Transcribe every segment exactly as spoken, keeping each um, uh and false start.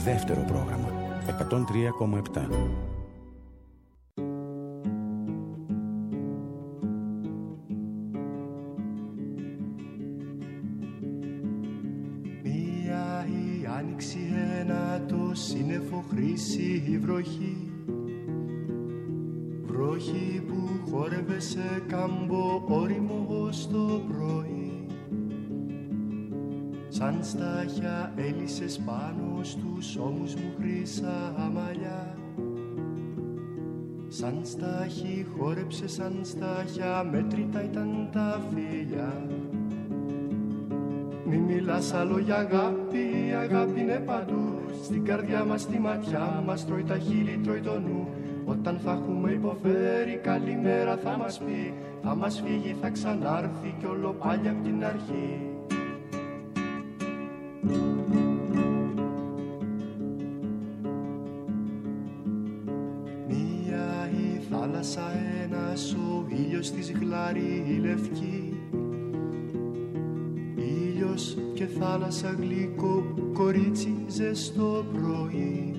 δεύτερο πρόγραμμα εκατόν τρία κόμμα επτά. Μία η άνοιξη, ένα το σύννεφο, χρύση η βροχή, βροχή που χόρευε σε κάμπο όριμο ως το πρωί. Σαν στάχια έλυσες πάνω στους ώμους μου χρύσα μαλλιά, σαν στάχι χόρεψε, σαν στάχια μέτρητα ήταν τα φίλια. Μη μιλάς άλλο για αγάπη, η αγάπη είναι παντού, στην καρδιά μας, στη ματιά μας, τρώει τα χείλη, τρώει το νου. Όταν θα έχουμε υποφέρει, καλημέρα θα μας πει, θα μας φύγει, θα ξανάρθει κι όλο πάλι απ' την αρχή. Μία η θάλασσα, ένας ο ήλιος της γλάρη η λευκή, ήλιος και θάλασσα γλυκό, κορίτσι ζεστό πρωί.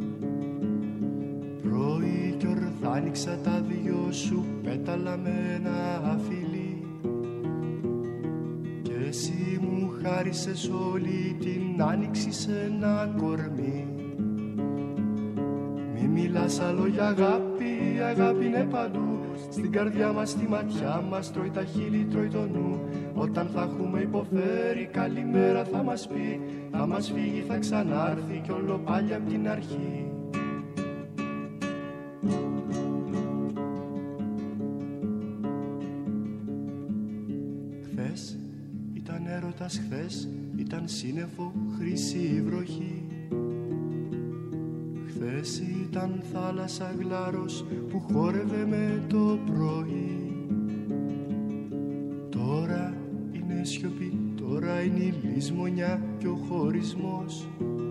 Πρωί κι ορθά άνοιξα τα δυο σου πέταλα με ένα φιλί, και εσύ μου χάρισες όλη την άνοιξη σε ένα κορμί. Μη μιλάς άλλο για αγάπη, η αγάπη είναι παντού, στην καρδιά μας, στη ματιά μας, τρώει τα χείλη, τρώει το νου. Όταν θα έχουμε υποφέρει, καλημέρα θα μας πει, θα μας φύγει, θα ξανάρθει κι όλο πάλι απ' την αρχή. Χθες ήταν έρωτας, χθες ήταν σύννεφο, χρύση η βροχή. Χθες ήταν θάλασσα γλάρος που χόρευε με το πρωί. Τώρα είναι σιωπή, τώρα είναι η λησμονιά και ο χωρισμός,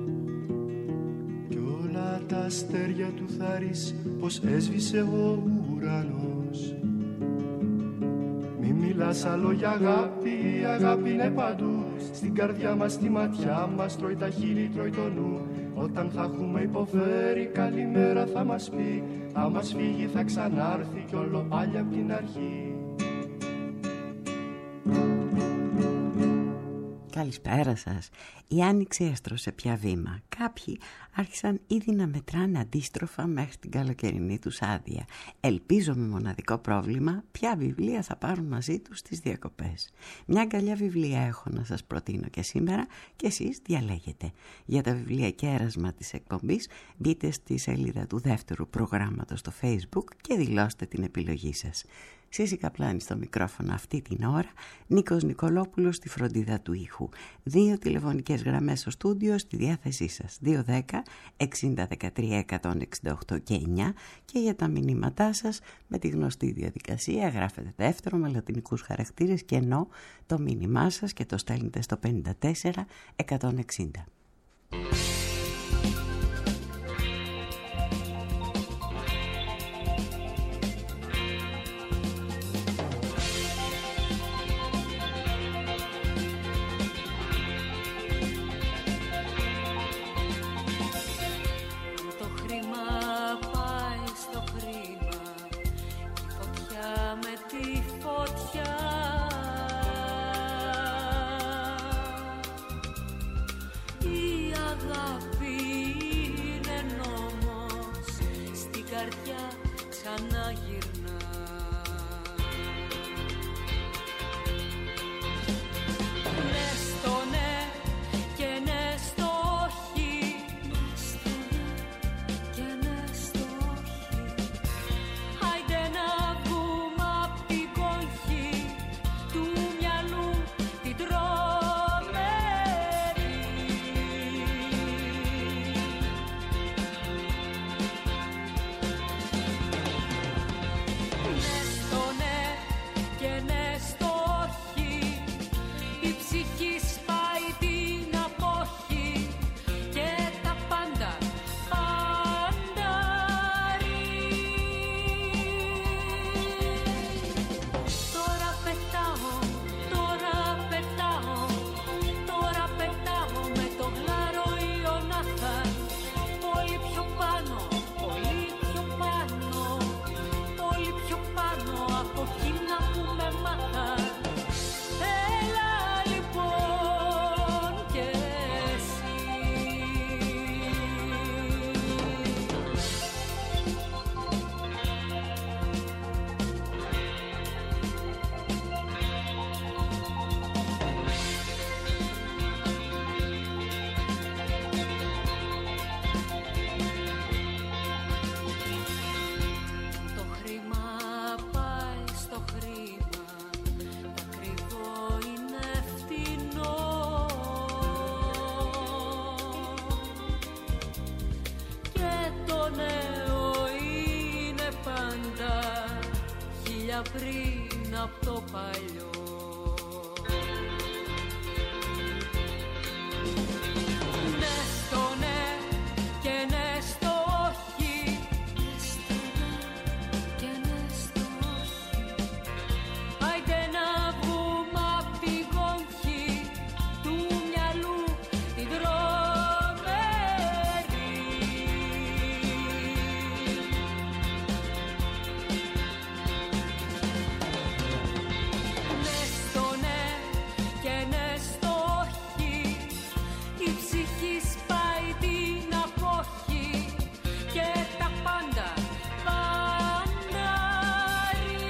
κι όλα τα αστέρια του θάρρης πως έσβησε ο ουρανός. Μη μιλάς άλλο για αγάπη, η αγάπη είναι παντού, στην καρδιά μας, στη ματιά μας, τρώει τα χείλη, τρώει το νου. Όταν θα έχουμε υποφέρει, καλημέρα θα μας πει, θα μας φύγει, θα ξανάρθει κι όλο πάλι απ' την αρχή. Καλησπέρα σας. Η άνοιξη έστρωσε πια βήμα. Κάποιοι άρχισαν ήδη να μετράνε αντίστροφα μέχρι την καλοκαιρινή τους άδεια. Ελπίζω με μοναδικό πρόβλημα ποια βιβλία θα πάρουν μαζί τους στις διακοπές. Μια αγκαλιά βιβλία έχω να σας προτείνω και σήμερα και εσείς διαλέγετε. Για τα βιβλία κέρασμα της εκπομπής μπείτε στη σελίδα του δεύτερου προγράμματος στο Facebook και δηλώστε την επιλογή σας. Σύση Καπλάνη στο μικρόφωνο αυτή την ώρα, Νίκος Νικολόπουλος στη φροντίδα του ήχου. Δύο τηλεφωνικές γραμμές στο στούντιο στη διάθεσή σας, δύο δέκα εξήντα δεκατρία εκατόν εξήντα οκτώ και εννιά, και για τα μηνύματά σας με τη γνωστή διαδικασία γράφετε δεύτερο με λατινικούς χαρακτήρες και ενώ το μήνυμά σας και το στέλνετε στο πενήντα τέσσερα εκατόν εξήντα. Η πριν από το παλιό. Ναι στο ναι και ναι στο όχι, ναι στο ναι και ναι στο όχι. Άιντε να βγούμε απ' τη γόνχη του μυαλού τη δρομερή. Ναι στο ναι και ναι στο όχι, η ψυχή σπάει την απόχη και τα πάντα παντάρει.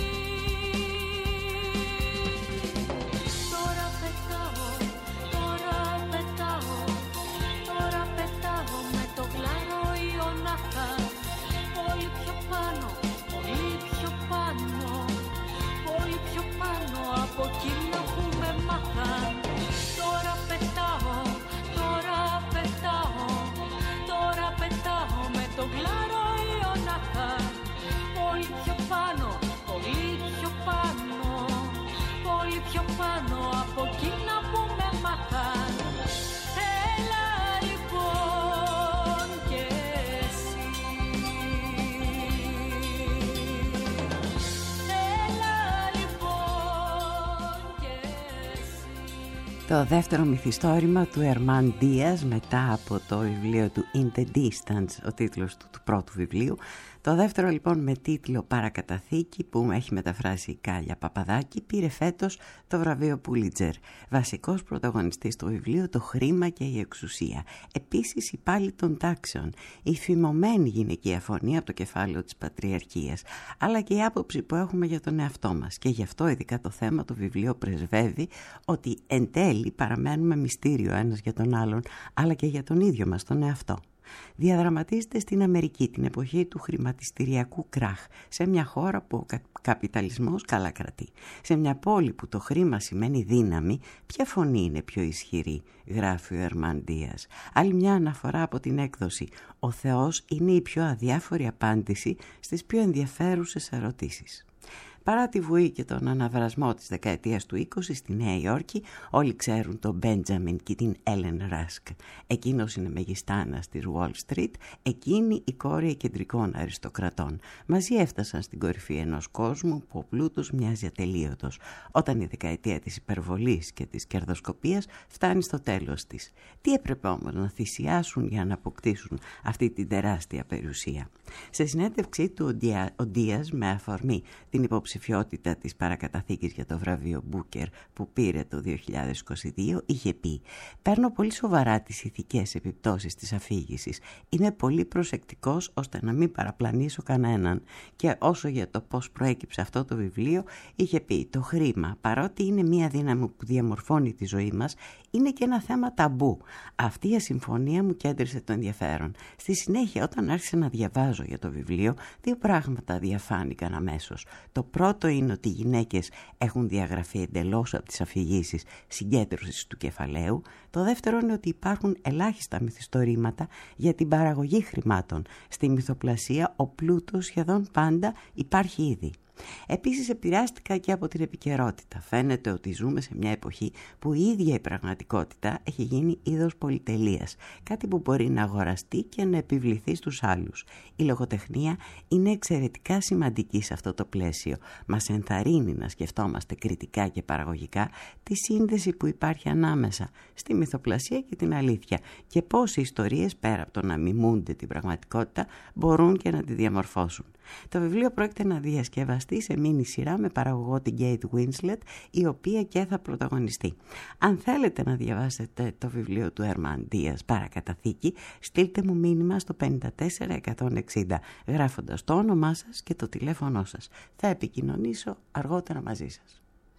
Τώρα πετάω, τώρα πετάω, τώρα πετάω με το κλάρο Ιωνάχα. Πολύ πιο πάνω, πολύ πιο πάνω, πολύ πιο πάνω από εκείνο που με μάθαν. Τώρα πετάω, τώρα πετάω, τώρα πετάω με το κλάρο Ιωνάχα. Πολύ πιο πάνω, πολύ πιο πάνω, πολύ πιο πάνω από εκείνα που με μάθαν. Έλα λοιπόν και εσύ, έλα λοιπόν και εσύ. Το δεύτερο μυθιστόρημα του Ερμάν Ντίας, μετά από το βιβλίο του In the Distance, ο τίτλος του, του πρώτου βιβλίου. Το δεύτερο λοιπόν με τίτλο Παρακαταθήκη, που έχει μεταφράσει η Κάλια Παπαδάκη, πήρε φέτος το βραβείο Πούλιτζερ. Βασικός πρωταγωνιστής του βιβλίου, το χρήμα και η εξουσία. Επίσης η πάλη των τάξεων, η φημωμένη γυναικεία φωνή από το κεφάλαιο της πατριαρχίας, αλλά και η άποψη που έχουμε για τον εαυτό μας. Και γι' αυτό ειδικά το θέμα του βιβλίου πρεσβεύει ότι εν τέλει παραμένουμε μυστήριο ένας για τον άλλον, αλλά και για τον ίδιο μας τον εαυτό. Διαδραματίζεται στην Αμερική την εποχή του χρηματιστηριακού κράχ, σε μια χώρα που ο κα- καπιταλισμός καλά κρατεί. Σε μια πόλη που το χρήμα σημαίνει δύναμη, ποια φωνή είναι πιο ισχυρή, γράφει ο Ερμάν Ντίας. Άλλη μια αναφορά από την έκδοση «Ο Θεός είναι η πιο αδιάφορη απάντηση στις πιο ενδιαφέρουσες ερωτήσεις». Παρά τη βουή και τον αναβρασμό της δεκαετίας του είκοσι στη Νέα Υόρκη, όλοι ξέρουν τον Μπέντζαμιν και την Έλεν Ράσκ. Εκείνος είναι μεγιστάνας της Wall Street, εκείνη η κόρη κεντρικών αριστοκρατών. Μαζί έφτασαν στην κορυφή ενός κόσμου που ο πλούτος μοιάζει ατελείωτος, όταν η δεκαετία της υπερβολής και της κερδοσκοπίας φτάνει στο τέλος της. Τι έπρεπε όμως να θυσιάσουν για να αποκτήσουν αυτή την τεράστια περιουσία. Σε συνέντευξή του ο Ντίας, με αφορμή την υποψηφιότητα της παρακαταθήκης για το βραβείο Μπούκερ που πήρε το δύο χιλιάδες είκοσι δύο, είχε πει: «Παίρνω πολύ σοβαρά τις ηθικές επιπτώσεις της αφήγησης. Είμαι πολύ προσεκτικός ώστε να μην παραπλανήσω κανέναν». Και όσο για το πώς προέκυψε αυτό το βιβλίο, είχε πει: «Το χρήμα, παρότι είναι μια δύναμη που διαμορφώνει τη ζωή μας, είναι και ένα θέμα ταμπού. Αυτή η ασυμφωνία μου κέντρισε το ενδιαφέρον. Στη συνέχεια, όταν άρχισα να διαβάζω για το βιβλίο, δύο πράγματα διαφάνηκαν αμέσως. Το πρώτο είναι ότι οι γυναίκες έχουν διαγραφεί εντελώς από τις αφηγήσεις συγκέντρωσης του κεφαλαίου. Το δεύτερο είναι ότι υπάρχουν ελάχιστα μυθιστορήματα για την παραγωγή χρημάτων. Στη μυθοπλασία ο πλούτος σχεδόν πάντα υπάρχει ήδη». Επίσης επηρεάστηκα και από την επικαιρότητα. Φαίνεται ότι ζούμε σε μια εποχή που η ίδια η πραγματικότητα έχει γίνει είδος πολυτελείας, κάτι που μπορεί να αγοραστεί και να επιβληθεί στους άλλους. Η λογοτεχνία είναι εξαιρετικά σημαντική σε αυτό το πλαίσιο. Μας ενθαρρύνει να σκεφτόμαστε κριτικά και παραγωγικά τη σύνδεση που υπάρχει ανάμεσα στη μυθοπλασία και την αλήθεια και πώς οι ιστορίες, πέρα από το να μιμούνται την πραγματικότητα, μπορούν και να τη διαμορφώσουν. Το βιβλίο πρόκειται να διασκευαστεί σε μίνι σειρά με παραγωγό την Kate Winslet, η οποία και θα πρωταγωνιστεί. Αν θέλετε να διαβάσετε το βιβλίο του Ερμάν Ντίας Παρακαταθήκη, στείλτε μου μήνυμα στο πέντε τέσσερα εκατόν εξήντα, γράφοντας το όνομά σας και το τηλέφωνό σας. Θα επικοινωνήσω αργότερα μαζί σας.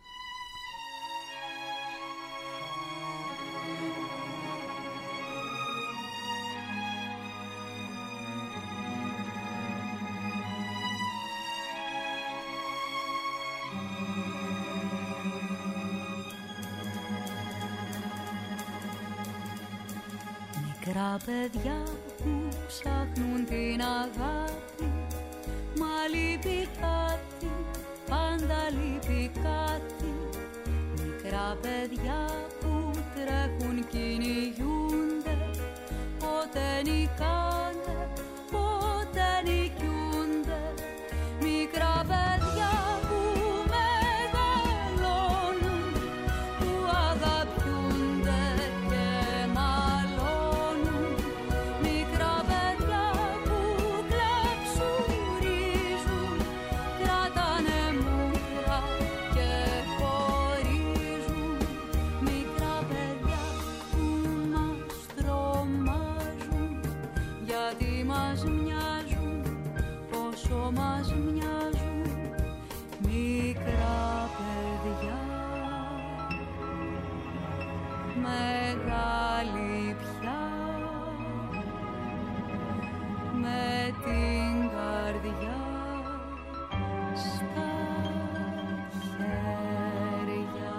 Μικρά παιδιά που ψάχνουν την αγάπη, μα λείπει κάτι πάντα λείπει κάτι. Μικρά παιδιά που τρέχουν, κυνηγούνται, ποτέ νικάνε, ποτέ νικιούνται. Μικρά παιδιά που μεγαλώνουν, που αγαπιούνται και μαλώνουν. Μικρά παιδιά που κλαψουρίζουν, κρατάνε μούτρα και χωρίζουν. Μικρά παιδιά που μας τρομάζουν, γιατί μας μοιάζουν, πόσο μας μοιάζουν. Μικρά παιδιά, μεγάλη πια, με την καρδιά στα χέρια.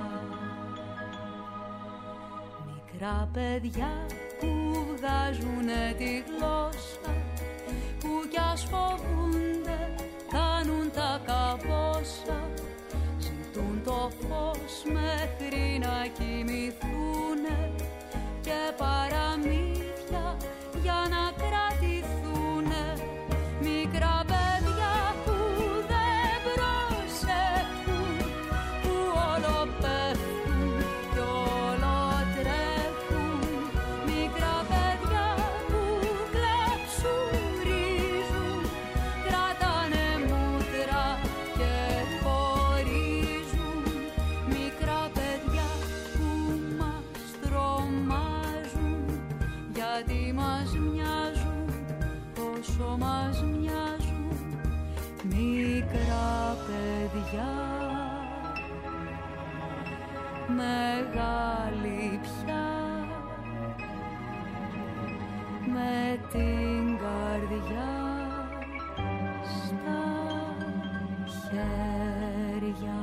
Μικρά παιδιά που βγάζουνε τη γλώσσα, που κι ας φοβούνται κάνουν τα καμπόσα. Ζητούν το φως μέχρι να κοιμηθούνε και παραμύθια για να κρατηθούνε. Μικρά παιδιά που δεν προσέχουν, που όλο πέφτουν κι όλο τρέχουν. Μικρά παιδιά που κλαψουρίζουν, κρατάνε μούτρα και χωρίζουν. Μικρά παιδιά που μας τρομάζουν, γιατί μας μοιάζουν, πόσο μας μοιάζουν. Μικρά παιδιά, μεγάλη πια, με την καρδιά στα χέρια.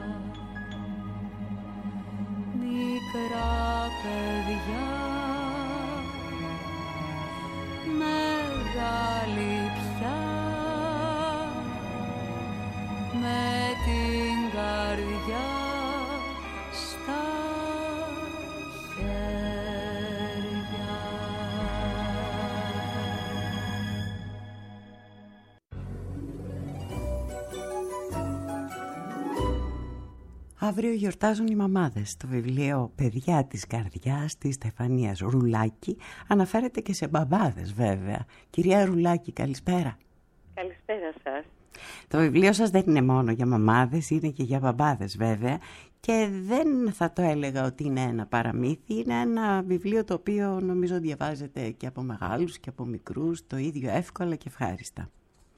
Μικρά παιδιά, μεγάλη πια, με την καρδιά στα χέρια. Αύριο γιορτάζουν οι μαμάδες. Το βιβλίο «Παιδιά της καρδιάς» της Στεφανίας Ρουλάκη αναφέρεται και σε μπαμπάδες βέβαια. Κυρία Ρουλάκη, καλησπέρα. Καλησπέρα σας. Το βιβλίο σας δεν είναι μόνο για μαμάδες, είναι και για μπαμπάδες βέβαια. Και δεν θα το έλεγα ότι είναι ένα παραμύθι, είναι ένα βιβλίο το οποίο νομίζω διαβάζεται και από μεγάλους και από μικρούς, το ίδιο εύκολα και ευχάριστα.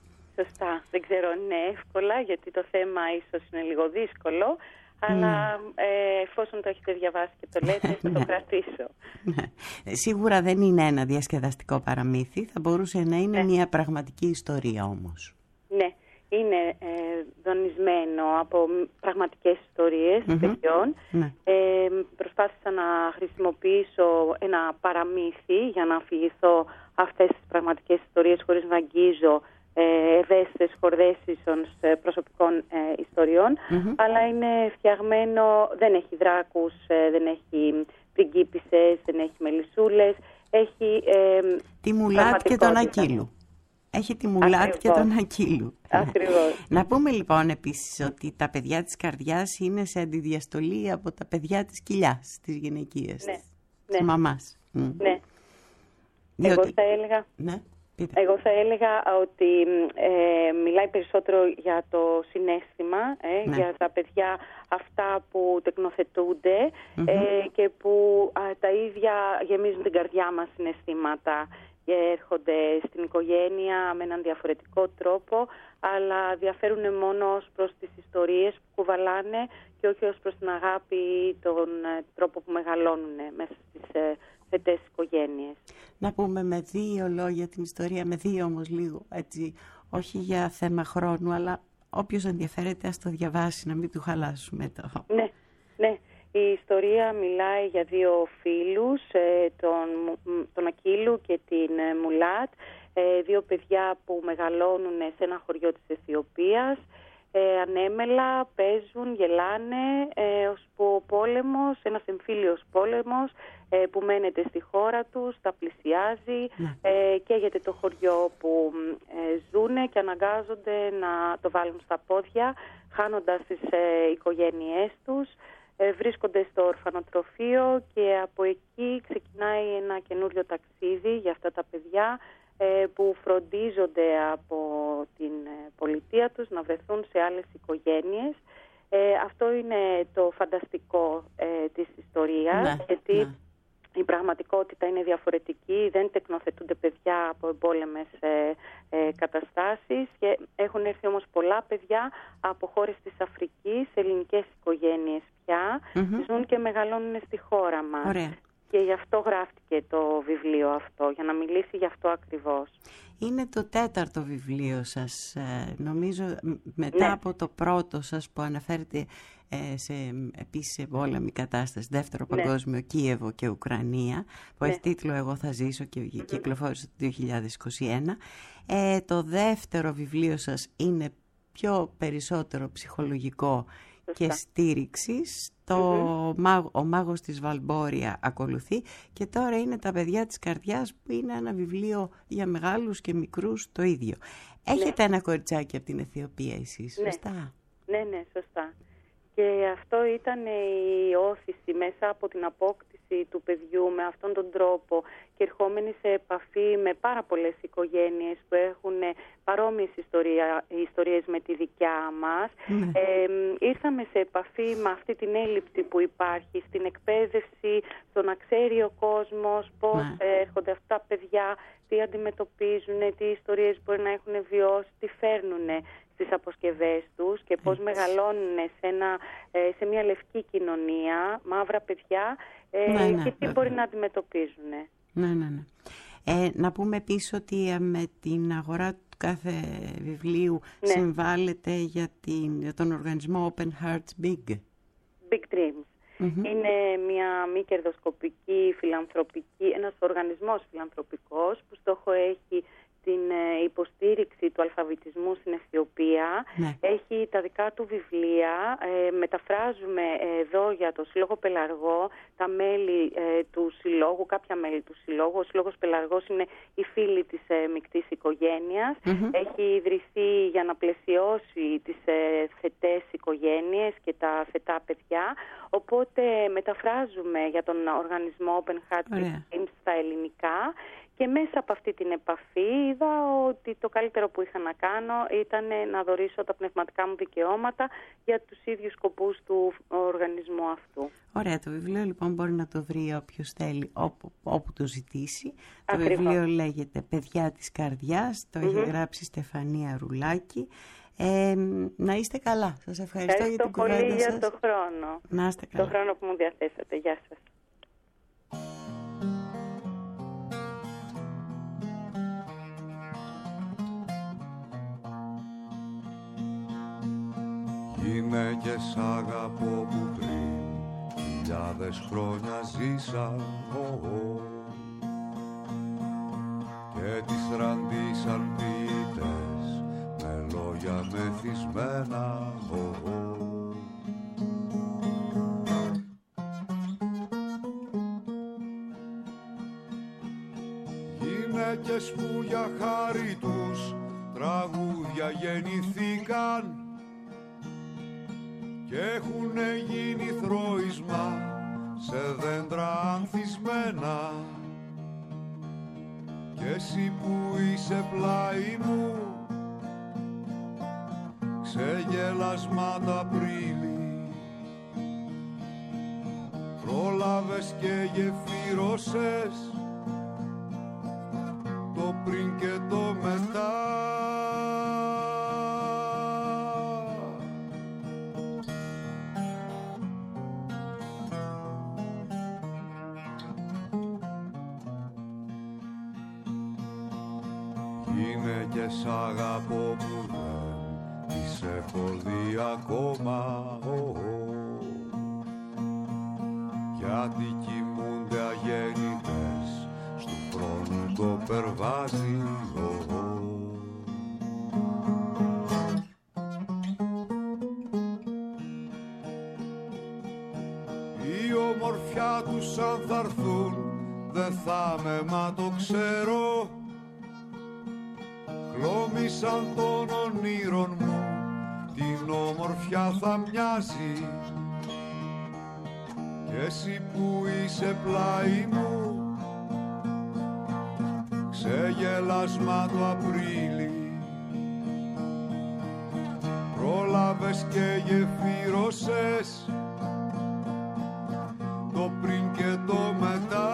Σωστά. Δεν ξέρω αν είναι εύκολα, γιατί το θέμα ίσως είναι λίγο δύσκολο, αλλά mm. ε, εφόσον το έχετε διαβάσει και το λέτε, θα το κρατήσω. Ναι. Σίγουρα δεν είναι ένα διασκεδαστικό παραμύθι, θα μπορούσε να είναι ναι. μια πραγματική ιστορία όμως. Ναι, είναι ε, δονισμένο από πραγματικές ιστορίες mm-hmm. παιδιών. Ναι. Ε, προσπάθησα να χρησιμοποιήσω ένα παραμύθι για να αφηγηθώ αυτές τις πραγματικές ιστορίες χωρίς να αγγίζω ευαίσθητες χορδές ίσων προσωπικών ε, ιστοριών, mm-hmm. αλλά είναι φτιαγμένο, δεν έχει δράκους, ε, δεν έχει πριγκίπισσες, δεν έχει μελισσούλες, έχει ε, τη Μουλάτ και τον Ακύλου. Έχει τη Μουλάτ και τον Ακύλου. Ακριβώς. Να πούμε λοιπόν επίσης ότι τα παιδιά της καρδιάς είναι σε αντιδιαστολή από τα παιδιά της κοιλιάς, της γυναικείας, ναι. της ναι. μαμάς. Mm. Ναι. Διότι... Εγώ θα έλεγα... Ναι. Εγώ θα έλεγα ότι ε, μιλάει περισσότερο για το συναίσθημα, ε, ναι. για τα παιδιά αυτά που τεκνοθετούνται mm-hmm. ε, και που α, τα ίδια γεμίζουν την καρδιά μας συναισθήματα και έρχονται στην οικογένεια με έναν διαφορετικό τρόπο, αλλά διαφέρουν μόνο ως προς τις ιστορίες που κουβαλάνε και όχι ως προς την αγάπη ή τον ε, τρόπο που μεγαλώνουν μέσα στις ε, θετές οικογένειες. Να πούμε με δύο λόγια την ιστορία, με δύο όμως λίγο, έτσι, όχι για θέμα χρόνου, αλλά όποιος ενδιαφέρεται ας το διαβάσει, να μην του χαλάσουμε το. Ναι, ναι. Η ιστορία μιλάει για δύο φίλους, τον, τον Ακύλου και την Μουλάτ, δύο παιδιά που μεγαλώνουν σε ένα χωριό της Αιθιοπίας. ε, ανέμελα, παίζουν, γελάνε, ε, ώσπου ο πόλεμος, ένας εμφύλιος πόλεμος ε, που μένεται στη χώρα τους, τα πλησιάζει, ναι. ε, καίγεται το χωριό που ε, ζουνε και αναγκάζονται να το βάλουν στα πόδια, χάνοντας τις ε, οικογένειές τους. Βρίσκονται στο ορφανοτροφείο και από εκεί ξεκινάει ένα καινούριο ταξίδι για αυτά τα παιδιά που φροντίζονται από την πολιτεία τους να βρεθούν σε άλλες οικογένειες. Αυτό είναι το φανταστικό της ιστορίας, ναι, γιατί ναι. η πραγματικότητα είναι διαφορετική, δεν τεκνοθετούνται παιδιά από εμπόλεμες ε, ε, καταστάσεις και έχουν έρθει όμως πολλά παιδιά από χώρες της Αφρικής, ελληνικές οικογένειες πια, mm-hmm. ζουν και μεγαλώνουν στη χώρα μας. Ωραία. Και γι' αυτό γράφτηκε το βιβλίο αυτό, για να μιλήσει γι' αυτό ακριβώς. Είναι το τέταρτο βιβλίο σας, νομίζω, μετά ναι. από το πρώτο σας που αναφέρεται σε, επίσης σε πόλεμη κατάσταση, δεύτερο ναι. παγκόσμιο, Κίεβο και Ουκρανία, που ναι. έχει τίτλο «Εγώ θα ζήσω» και κυκλοφόρησε το δύο χιλιάδες είκοσι ένα. Ε, το δεύτερο βιβλίο σας είναι πιο περισσότερο ψυχολογικό και στήριξης. Το mm-hmm. μάγο, ο μάγος της Βαλμπόρια ακολουθεί και τώρα είναι τα παιδιά της καρδιάς, που είναι ένα βιβλίο για μεγάλους και μικρούς το ίδιο. Έχετε ναι. ένα κοριτσάκι από την Αιθιοπία εσείς, ναι. σωστά? Ναι, ναι, σωστά. Και αυτό ήταν η όθηση μέσα από την απόκτηση του παιδιού με αυτόν τον τρόπο και ερχόμενοι σε επαφή με πάρα πολλές οικογένειες που έχουν παρόμοιες ιστορία, ιστορίες με τη δικιά μας. Mm. Ε, ήρθαμε σε επαφή με αυτή την έλλειψη που υπάρχει στην εκπαίδευση, στο να ξέρει ο κόσμος πώς mm. έρχονται αυτά τα παιδιά, τι αντιμετωπίζουν, τι ιστορίες μπορεί να έχουν βιώσει, τι φέρνουν στις αποσκευές τους και πώς μεγαλώνουν σε, ένα, σε μια λευκή κοινωνία, μαύρα παιδιά, ναι, ναι, και τι ναι, μπορεί ναι. να αντιμετωπίζουν. Ναι, ναι, ναι. Ε, να πούμε επίσης ότι με την αγορά του κάθε βιβλίου ναι. συμβάλλεται για, την, για τον οργανισμό Open Hearts Big. Big Dreams. Mm-hmm. Είναι μια μη κερδοσκοπική φιλανθρωπική, ένας οργανισμός φιλανθρωπικός που στόχο έχει την υποστήριξη του αλφαβητισμού στην Αιθιοπία. Ναι. Έχει τα δικά του βιβλία. Ε, μεταφράζουμε εδώ για το Σύλλογο Πελαργό τα μέλη ε, του Συλλόγου, κάποια μέλη του Συλλόγου. Ο Σύλλογος Πελαργός είναι οι φίλοι της ε, μεικτής οικογένειας. Mm-hmm. Έχει ιδρυθεί για να πλαισιώσει τις ε, θετές οικογένειες και τα θετά παιδιά. Οπότε μεταφράζουμε για τον οργανισμό Open Hearts Dreams στα ελληνικά. Και μέσα από αυτή την επαφή είδα ότι το καλύτερο που είχα να κάνω ήταν να δωρήσω τα πνευματικά μου δικαιώματα για τους ίδιους σκοπούς του οργανισμού αυτού. Ωραία, το βιβλίο λοιπόν μπορεί να το βρει όποιος θέλει, όπου, όπου το ζητήσει. Ακριβώς. Το βιβλίο λέγεται «Παιδιά της Καρδιάς», το mm-hmm. έχει γράψει η Στεφανία Ρουλάκη. Ε, να είστε καλά. Σας ευχαριστώ, ευχαριστώ για την κουβέντα σας. Ευχαριστώ πολύ για τον χρόνο. Να είστε καλά. Το χρόνο που μου διαθέσατε. Γεια σας. Γυναίκες αγαπώ που πριν χιλιάδες χρόνια ζήσαν oh, oh. και τις ραντίσαν ποιητές με λόγια μεθυσμένα oh, oh. Γυναίκες που για χάρη τους τραγούδια γεννηθήκαν και έχουνε γίνει θρώισμα σε δέντρα ανθισμένα και εσύ που είσαι πλάι μου ξεγελασμάτα Απρίλη πρόλαβες και γεφύρωσες το πριν και το μετά. Σ' αγαπώ που δεν τις έχω δει ακόμα oh, oh. γιατί κοιμούνται αγέννητες στου χρόνου το περβάζει oh, oh. τους αν θα έρθουν δεν θα με, μα το ξέρω. Χλώμησαν των ονείρων μου, την όμορφια θα μοιάζει. Κι εσύ που είσαι πλάι μου, ξεγελάσμα το Απρίλη. Πρόλαβες και γεφύρωσες το πριν και το μετά.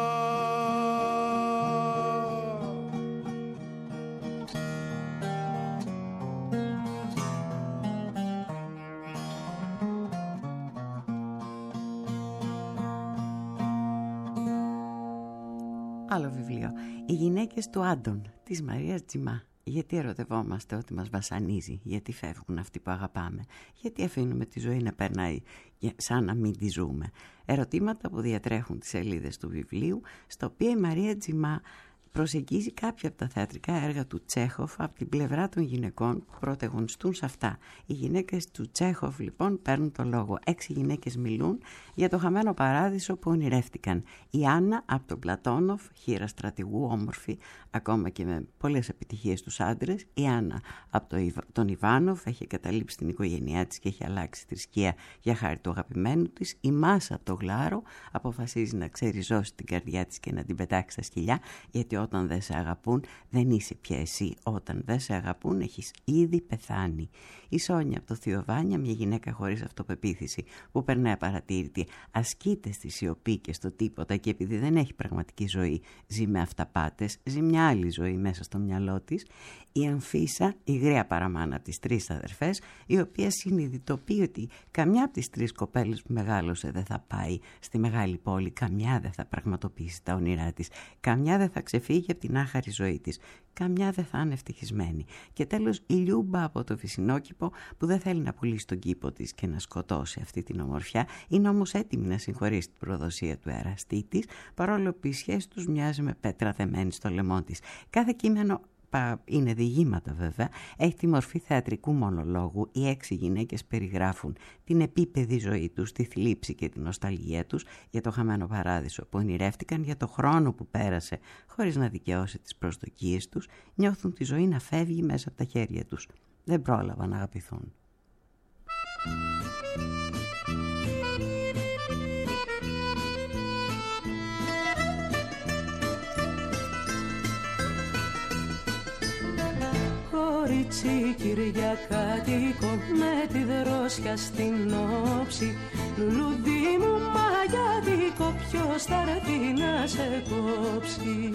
Άλλο βιβλίο. Οι γυναίκες του Άντων της Μαρίας Τζιμά. Γιατί ερωτευόμαστε ότι μας βασανίζει, γιατί φεύγουν αυτοί που αγαπάμε, γιατί αφήνουμε τη ζωή να περνάει σαν να μην τη ζούμε. Ερωτήματα που διατρέχουν τις σελίδες του βιβλίου, στο οποίο η Μαρία Τζιμά προσεγγίζει κάποια από τα θεατρικά έργα του Τσέχοφ από την πλευρά των γυναικών που πρωταγωνιστούν σε αυτά. Οι γυναίκες του Τσέχοφ λοιπόν παίρνουν το λόγο. Έξι γυναίκες μιλούν για το χαμένο παράδεισο που ονειρεύτηκαν. Η Άννα από τον Πλατώνοφ, χείρα στρατηγού, όμορφη, ακόμα και με πολλές επιτυχίες στους άντρες. Η Άννα από το, τον Ιβάνοφ, έχει καταλήψει την οικογένειά της και έχει αλλάξει θρησκεία για χάρη του αγαπημένου της. Η Μάσα από το Γλάρο αποφασίζει να ξεριζώσει την καρδιά της και να την πετάξει στα σκυλιά, γιατί όταν δεν σε αγαπούν δεν είσαι πια εσύ. Όταν δεν σε αγαπούν έχεις ήδη πεθάνει. Η Σόνια από το Θειοβάνια, μια γυναίκα χωρίς αυτοπεποίθηση που περνάει απαρατήρητη, ασκείται στη σιωπή και στο τίποτα και επειδή δεν έχει πραγματική ζωή ζει με αυταπάτες, ζει μια άλλη ζωή μέσα στο μυαλό της. Η Αμφίσα, η γραία παραμάνα από τις τρεις αδερφές, η οποία συνειδητοποιεί ότι καμιά από τις τρεις κοπέλες που μεγάλωσε δεν θα πάει στη μεγάλη πόλη, καμιά δεν θα πραγματοποιήσει τα όνειρά της, καμιά δεν θα ξεφύγει από την άχαρη ζωή της, καμιά δεν θα είναι ευτυχισμένη. Και τέλος η Λιούμπα από το Φυσινόκηπο, που δεν θέλει να πουλήσει τον κήπο της και να σκοτώσει αυτή την ομορφιά, είναι όμως έτοιμη να συγχωρήσει την προδοσία του εραστή της, παρόλο που η σχέση τους μοιάζει με πέτρα δεμένη στο λαιμό της. Κάθε κείμενο είναι διηγήματα βέβαια, έχει τη μορφή θεατρικού μονολόγου. Οι έξι γυναίκες περιγράφουν την επίπεδη ζωή τους, τη θλίψη και την νοσταλγία τους για το χαμένο παράδεισο που ονειρεύτηκαν, για το χρόνο που πέρασε χωρίς να δικαιώσει τις προσδοκίες τους. Νιώθουν τη ζωή να φεύγει μέσα από τα χέρια τους. Δεν πρόλαβαν να αγαπηθούν. Κορίτσι Κυριακάτικο με τη δρόσια στην όψη, λουλούδι μου μαγιάτικο, ποιος θα έρθει να σε κόψει.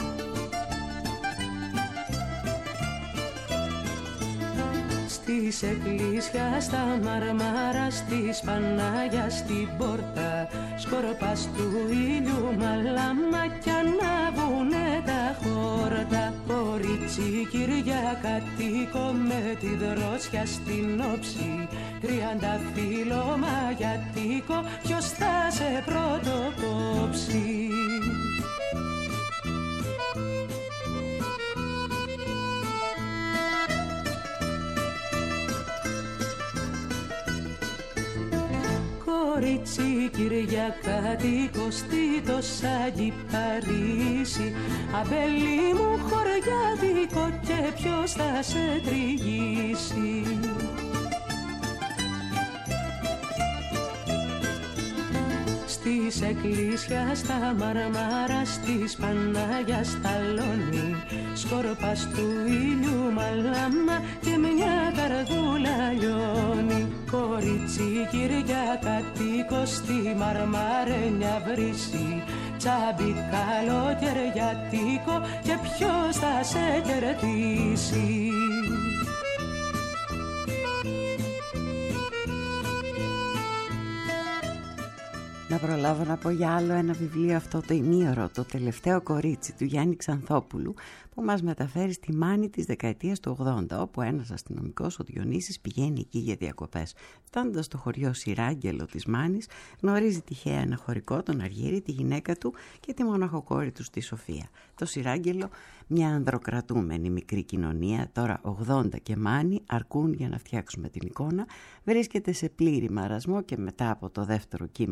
Στις εκκλήσια, στα μαρμάρα, στις Πανάγια, στην πόρτα, σκορπάς του ήλιου μαλάμα κι ανάβουνε τα χόρτα. Κορίτσι Κυριακάτικο με τη δρόσια στην όψη, τριάντα φύλλο μαγιάτικο, ποιος θα σε πρωτοκόψει. Κορίτσι Κυριακάτικο στη το Σάγι Παρίσι, αμπέλι μου χωριάτικο και ποιος θα σε τριγύσει. Στις εκκλήσια, στα μαρμάρα, στις Πανάγια, στα λόνι, σκορπάς του ήλιου μαλάμα και μια καρδούλα λιώνει. Κορίτσι Κυριακάτικο στη μαρμαρένια βρύση, τσάμπι καλοκαιριάτικο και ποιος θα σε κερδίσει. Να προλάβω να πω για άλλο ένα βιβλίο, αυτό το ημίωρο, το τελευταίο κορίτσι του Γιάννη Ξανθόπουλου, που μας μεταφέρει στη Μάνη της δεκαετίας του ογδόντα, όπου ένας αστυνομικός, ο Διονύσης, πηγαίνει εκεί για διακοπές. Φτάνοντας στο χωριό Σιράγγελο της Μάνης, γνωρίζει τυχαία ένα χωρικό, τον Αργύρη, τη γυναίκα του και τη μοναχοκόρη του στη Σοφία. Το Σιράγγελο, μια ανδροκρατούμενη μικρή κοινωνία, τώρα ογδόντα και Μάνη, αρκούν για να φτιάξουμε την εικόνα, βρίσκεται σε πλήρη μαρασμό και μετά από το δεύτερο κύμα αστιφιλίας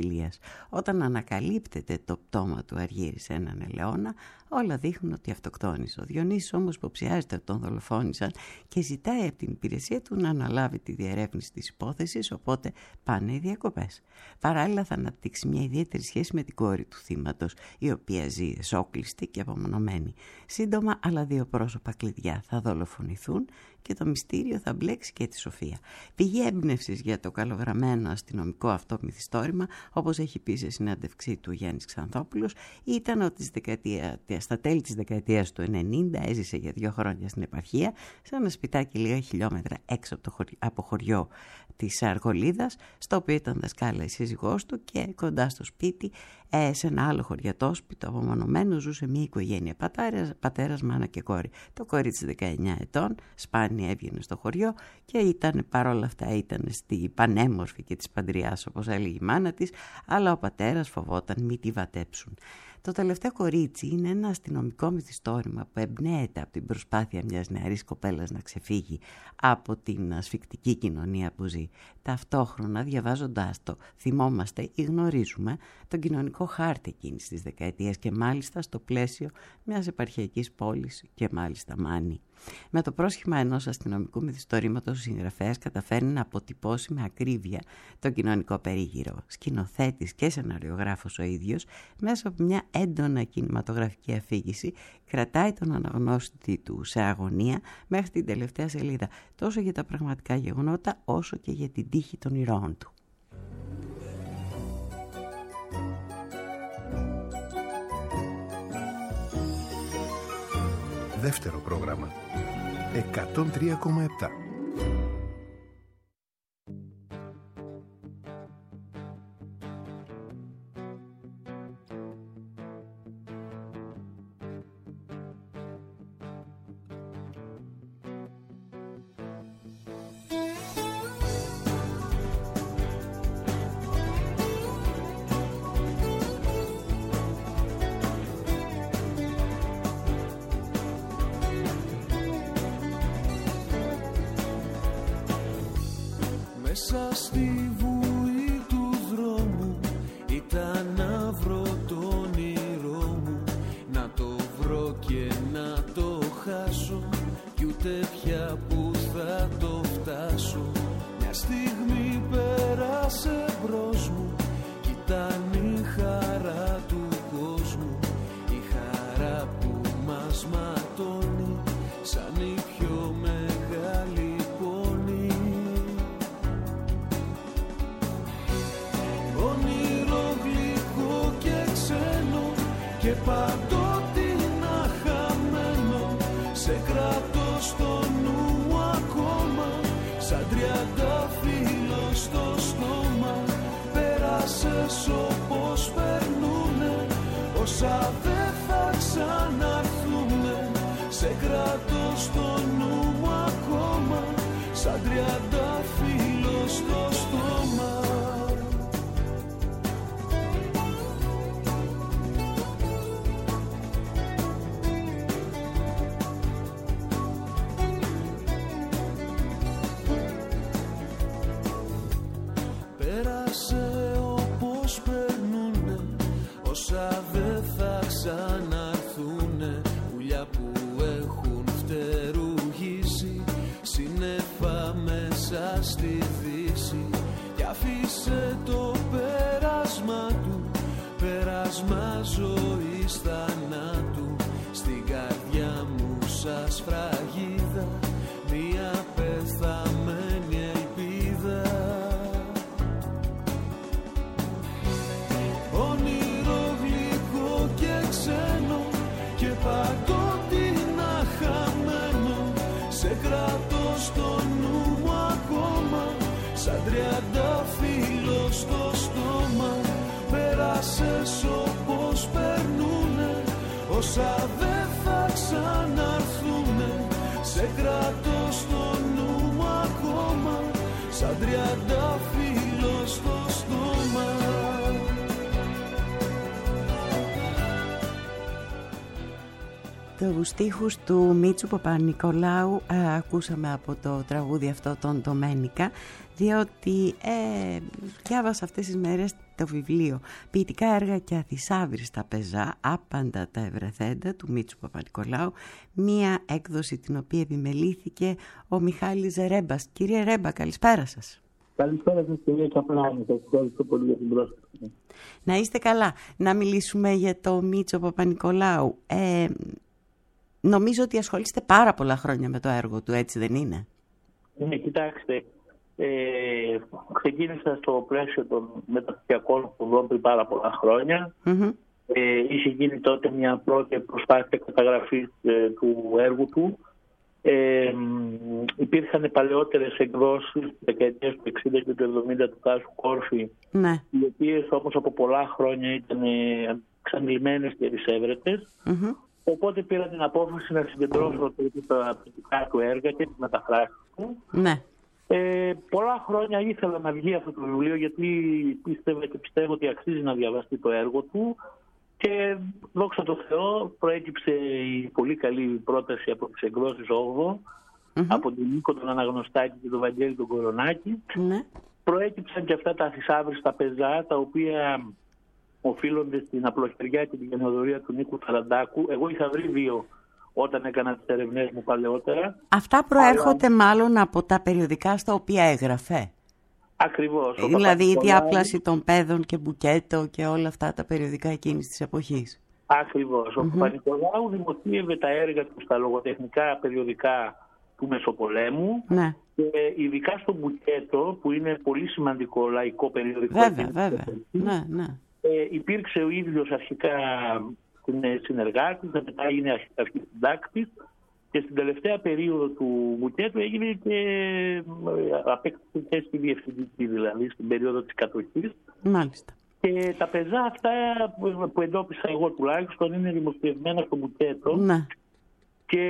νεκροφιλίας. Όταν ανακαλύπτεται το πτώμα του Αργύρη σε έναν ελαιώνα, όλα δείχνουν ότι αυτοκτόνησε. Ο Διονύσης όμως υποψιάζεται ότι τον δολοφόνησαν και ζητάει από την υπηρεσία του να αναλάβει τη διερεύνηση της υπόθεσης, οπότε πάνε οι διακοπές. Παράλληλα θα αναπτύξει μια ιδιαίτερη σχέση με την κόρη του θύματος, η οποία ζει εσόκλειστη και απομονωμένη. Σύντομα, άλλα δύο πρόσωπα κλειδιά θα δολοφονηθούν και το μυστήριο θα μπλέξει και τη Σοφία. Πηγή έμπνευσης για το καλογραμμένο αστυνομικό αυτό μυθιστόρημα, όπως έχει πει σε συνέντευξή του Γιάννης Ξανθόπουλος, ήταν ότι στα τέλη της δεκαετίας του ενενήντα έζησε για δύο χρόνια στην επαρχία, σε ένα σπιτάκι λίγα χιλιόμετρα έξω από το χωριό, από χωριό της Αργολίδας, στο οποίο ήταν δασκάλα η σύζυγός του, και κοντά στο σπίτι, σε ένα άλλο χωριατόσπιτο απομονωμένο, ζούσε μια οικογένεια, πατέρας, πατέρας, μάνα και κόρη. Το κορίτσι δεκαεννιά ετών, σπάνια έβγαινε στο χωριό και ήταν, παρόλα αυτά ήταν στη πανέμορφη και της παντριάς, όπως έλεγε η μάνα της, αλλά ο πατέρας φοβόταν μη τη βατέψουν. Το τελευταίο κορίτσι είναι ένα αστυνομικό μυθιστόρημα που εμπνέεται από την προσπάθεια μιας νεαρής κοπέλας να ξεφύγει από την ασφικτική κοινωνία που ζει. Ταυτόχρονα, διαβάζοντάς το, θυμόμαστε ή γνωρίζουμε τον κοινωνικό χάρτη εκείνης της δεκαετίας, και μάλιστα στο πλαίσιο μιας επαρχιακής πόλης, και μάλιστα Μάνη. Με το πρόσχημα ενός αστυνομικού μυθιστορήματος, ο συγγραφέας καταφέρνει να αποτυπώσει με ακρίβεια τον κοινωνικό περίγυρο. Σκηνοθέτης και σεναριογράφος ο ίδιος, μέσα από μια έντονα κινηματογραφική αφήγηση, κρατάει τον αναγνώστη του σε αγωνία μέχρι την τελευταία σελίδα, τόσο για τα πραγματικά γεγονότα όσο και για την τύχη των ηρώων του. Δεύτερο πρόγραμμα εκατόν τρία κόμμα επτά. Μέσα στη βουή του δρόμου ήταν να βρω το όνειρό μου, να το βρω και να το χάσω, κι ούτε πια που θα το φτάσω. Μια στιγμή πέρασε μπρος μου κι ήταν η χαρά του κόσμου, η χαρά που μας ματώνει σαν η πιο μεγάλη πόνη. Και παντότινα χαμένο, σε κρατώ στο νου ακόμα, σαν τριαντάφυλλο στο στόμα. Πέρασες όπως περνούνε όσα δεν θα ξαναρθούνε, σε κρατώ στο νου ακόμα, σαν τριαντάφυλλο στο στόμα. Ξαναρθούνε πουλιά που έχουν φτερουγίσει, σύννεφα μέσα στη δύση, κι αφήσε το πέρασμα του, πέρασμα ζωής θανάτου, στην καρδιά μου σαν σφραγίδα, μια πεθαμένη ελπίδα. Και παντότινα χαμένο, σε κρατώ στο νου μου ακόμα, σαν τριαντάφυλλο στο στόμα. Πέρασες όπως περνούνε όσα δεν θα ξαναρθούνε, σε κρατώ στο νου μου ακόμα, σαν τριαντάφυλλο στο στόμα. Τους στίχους του Μίτσου Παπα-Νικολάου α, ακούσαμε από το τραγούδι αυτό των Ντομένικα, διότι ε, διάβασα αυτές τις μέρες το βιβλίο «Ποιητικά έργα και αθισάβριστα πεζά, άπαντα τα ευρεθέντα» του Μίτσου Παπανικολάου, μία έκδοση την οποία επιμελήθηκε ο Μιχάλης Ρέμπας. Κύριε Ρέμπα, καλησπέρα σας. Καλησπέρα σας κυρία Καπράνη, σας ευχαριστώ πολύ για την πρόσκληση. Να είστε καλά. Να μιλήσουμε για το Μίτσο Παπανικολάου. Ε, νομίζω ότι ασχολείστε πάρα πολλά χρόνια με το έργο του, έτσι δεν είναι? Ναι, κοιτάξτε, ε, ξεκίνησα στο πλαίσιο των μεταπτυχιακών σπουδών πριν πάρα πολλά χρόνια. Mm-hmm. Ε, είχε γίνει τότε μια πρώτη προσπάθεια καταγραφής ε, του έργου του. Ε, υπήρχαν παλαιότερες εκδόσεις της δεκαετίας του εξήντα και του εβδομήντα του Τάσου Κόρφη, ναι. Οι οποίες όμως από πολλά χρόνια ήταν εξαντλημένες και δυσέβρετες. Mm-hmm. Οπότε πήρα την απόφαση να συγκεντρώσω τα ποιητικά του έργα και τις μεταφράσεις του. Ναι. Ε, πολλά χρόνια ήθελα να βγει αυτό το βιβλίο, γιατί πίστευα και πιστεύω ότι αξίζει να διαβαστεί το έργο του. Και δόξα τω Θεώ προέκυψε η πολύ καλή πρόταση από τις εκδόσεις όγδοο, mm-hmm. από τον Νίκο τον Αναγνωστάκη και τον Βαγγέλη τον Κορονάκη. Mm-hmm. Προέκυψαν και αυτά τα αθισάβριστα πεζά, τα οποία οφείλονται στην απλοχεριά και την γενοδορία του Νίκου Ταραντάκου. Εγώ είχα βρει δύο όταν έκανα τις ερευνές μου παλαιότερα. Αυτά προέρχονται αλλά... μάλλον από τα περιοδικά στα οποία έγραφε. Ακριβώς. Δηλαδή η διάπλαση των παιδών και μπουκέτο και όλα αυτά τα περιοδικά εκείνης της εποχής. Ακριβώς. Mm-hmm. Ο Παπανικολάου δημοσίευε τα έργα του στα λογοτεχνικά περιοδικά του Μεσοπολέμου. Ναι. Και ειδικά στο μπουκέτο, που είναι πολύ σημαντικό λαϊκό περιοδικό. Βέβαια, βέβαια. Ναι, ναι. Ε, υπήρξε ο ίδιος αρχικά συνεργάτης, μετά έγινε αρχισυντάκτης. Και στην τελευταία περίοδο του μπουκέτου έγινε και απέκτησε θέση στη διευθυντική, δηλαδή στην περίοδο της κατοχής. Μάλιστα. Και τα πεζά αυτά που εντόπισα εγώ τουλάχιστον είναι δημοσιευμένα στο μπουκέτο. Ναι. Και